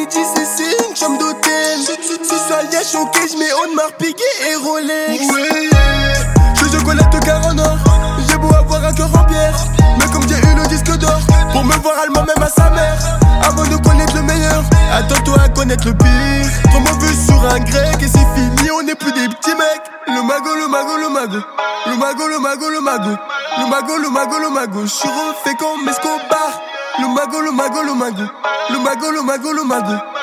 midi, c'est une chambre d'hôtel. Si ça y a choqué, j'mets Audemars Piguet et Rolex. Ouais, je chocolat au cœur en or. J'ai beau avoir un cœur en pierre, mais comme j'ai eu le disque d'or, pour me voir allemand même à sa mère. Avant de connaître le meilleur, attends-toi à connaître le pire. Trop mauvais sur un grec et c'est fini, on n'est plus des petits mecs. Le mago, le mago, le mago. Le mago, le mago, le mago. Le mago, le mago, le mago. Je suis refait comme Escobar. Le mago, le mago, le mago. Le mago, le mago, le mago.